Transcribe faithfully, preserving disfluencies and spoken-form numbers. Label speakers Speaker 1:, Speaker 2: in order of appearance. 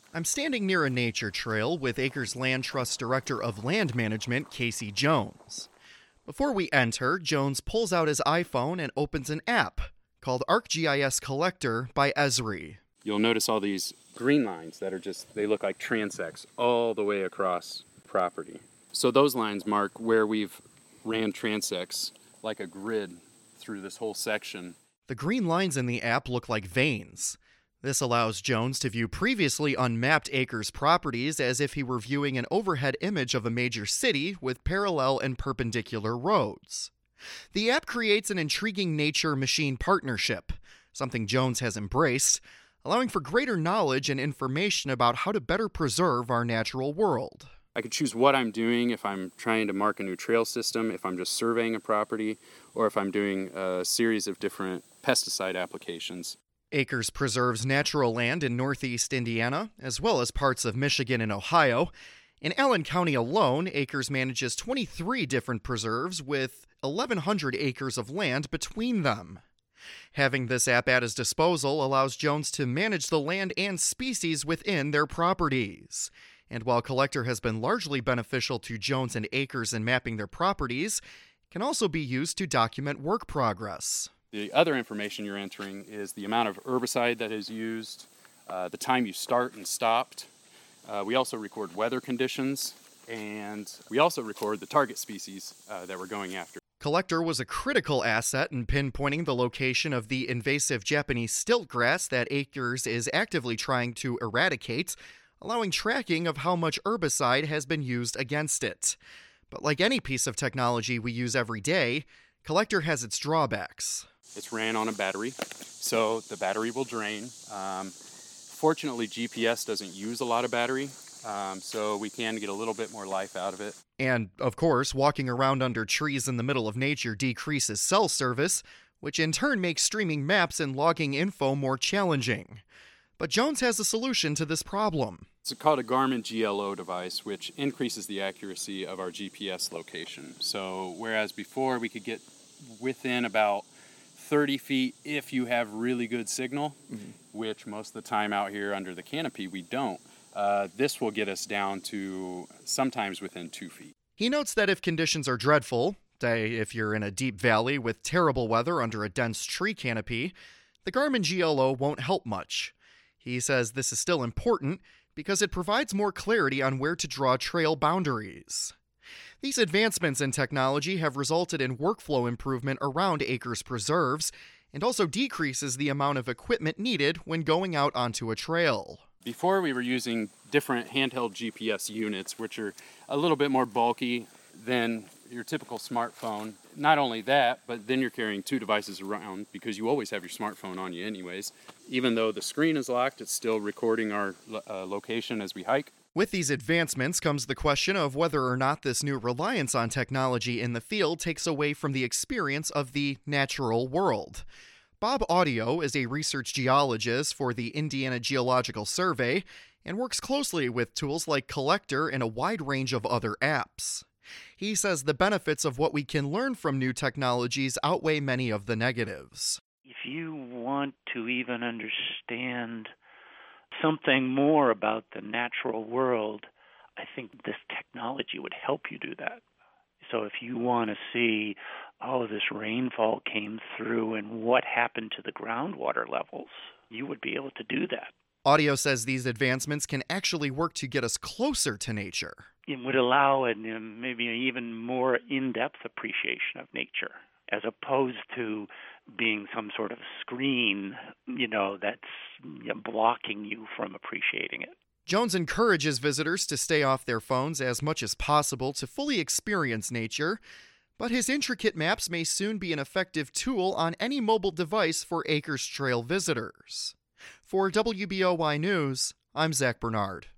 Speaker 1: I'm standing near a nature trail with Acres Land Trust Director of Land Management, Casey Jones. Before we enter, Jones pulls out his iPhone and opens an app called ArcGIS Collector by Esri.
Speaker 2: You'll notice all these green lines that are just, they look like transects all the way across property. So those lines mark where we've ran transects like a grid through this whole section.
Speaker 1: The green lines in the app look like veins. This allows Jones to view previously unmapped Acres properties as if he were viewing an overhead image of a major city with parallel and perpendicular roads. The app creates an intriguing nature-machine partnership, something Jones has embraced, allowing for greater knowledge and information about how to better preserve our natural world.
Speaker 2: I could choose what I'm doing if I'm trying to mark a new trail system, if I'm just surveying a property, or if I'm doing a series of different pesticide applications.
Speaker 1: Acres preserves natural land in northeast Indiana, as well as parts of Michigan and Ohio. In Allen County alone, Acres manages twenty-three different preserves with eleven hundred acres of land between them. Having this app at his disposal allows Jones to manage the land and species within their properties. And while Collector has been largely beneficial to Jones and Acres in mapping their properties, it can also be used to document work progress.
Speaker 2: The other information you're entering is the amount of herbicide that is used, uh, the time you start and stopped. Uh, we also record weather conditions, and we also record the target species uh, that we're going after.
Speaker 1: Collector was a critical asset in pinpointing the location of the invasive Japanese stiltgrass that Acres is actively trying to eradicate, allowing tracking of how much herbicide has been used against it. But like any piece of technology we use every day, Collector has its drawbacks.
Speaker 2: It's ran on a battery, so the battery will drain. Um, fortunately, G P S doesn't use a lot of battery, um, so we can get a little bit more life out of it.
Speaker 1: And, of course, walking around under trees in the middle of nature decreases cell service, which in turn makes streaming maps and logging info more challenging. But Jones has a solution to this problem.
Speaker 2: It's called a Garmin G L O device, which increases the accuracy of our G P S location. So whereas before we could get within about thirty feet if you have really good signal, mm-hmm. which most of the time out here under the canopy we don't, uh, this will get us down to sometimes within two feet.
Speaker 1: He notes that if conditions are dreadful, say if you're in a deep valley with terrible weather under a dense tree canopy, the Garmin G L O won't help much. He says this is still important because it provides more clarity on where to draw trail boundaries. These advancements in technology have resulted in workflow improvement around Acres preserves and also decreases the amount of equipment needed when going out onto a trail.
Speaker 2: Before we were using different handheld G P S units, which are a little bit more bulky than your typical smartphone. Not only that, but then you're carrying two devices around because you always have your smartphone on you anyways. Even though the screen is locked, it's still recording our uh, location as we hike.
Speaker 1: With these advancements comes the question of whether or not this new reliance on technology in the field takes away from the experience of the natural world. Bob Audio is a research geologist for the Indiana Geological Survey and works closely with tools like Collector and a wide range of other apps. He says the benefits of what we can learn from new technologies outweigh many of the negatives.
Speaker 3: If you want to even understand something more about the natural world, I think this technology would help you do that. So if you want to see, oh, this rainfall came through and what happened to the groundwater levels, you would be able to do that.
Speaker 1: Audio says these advancements can actually work to get us closer to nature.
Speaker 3: It would allow an, um, maybe an even more in-depth appreciation of nature, as opposed to being some sort of screen, you know, that's you know, blocking you from appreciating it.
Speaker 1: Jones encourages visitors to stay off their phones as much as possible to fully experience nature, but his intricate maps may soon be an effective tool on any mobile device for Acres Trail visitors. For W B O Y News, I'm Zach Bernard.